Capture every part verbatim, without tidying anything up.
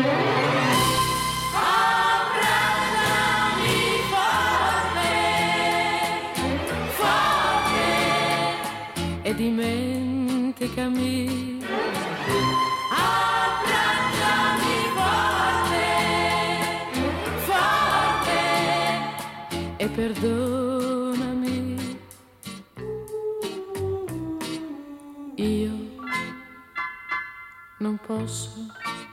E dimenticami, abbracciami forte, forte, e perdonami. Io non posso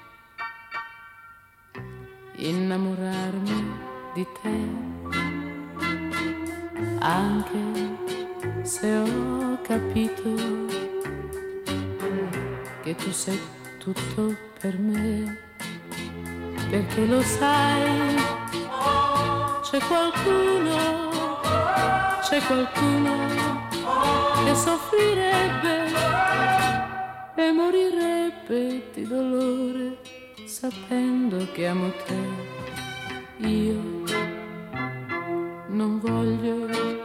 innamorarmi di te, anche se ho capito che tu sei tutto per me, perché lo sai, c'è qualcuno, c'è qualcuno che soffrirebbe e morirebbe di dolore sapendo che amo te. Io non voglio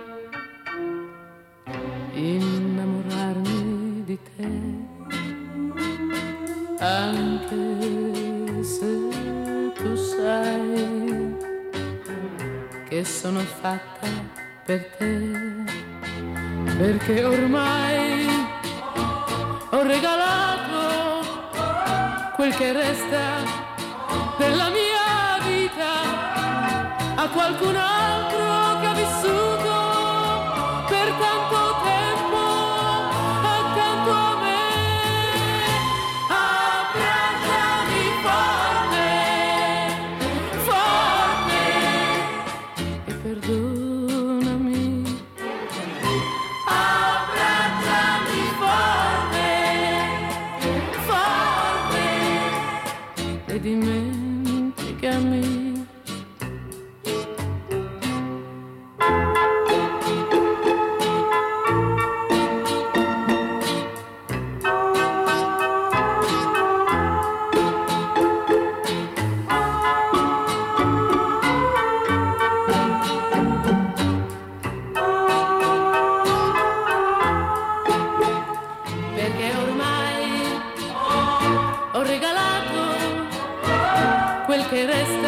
innamorarmi di te, anche se tu sai che sono fatta per te, perché ormai ho regalato quel che resta della mia vita a qualcun altro che ha vissuto per tanto tempo accanto a me. Abbracciami forte, forte, e perdonami. Abbracciami forte, forte, e dimenticami. Quel che resta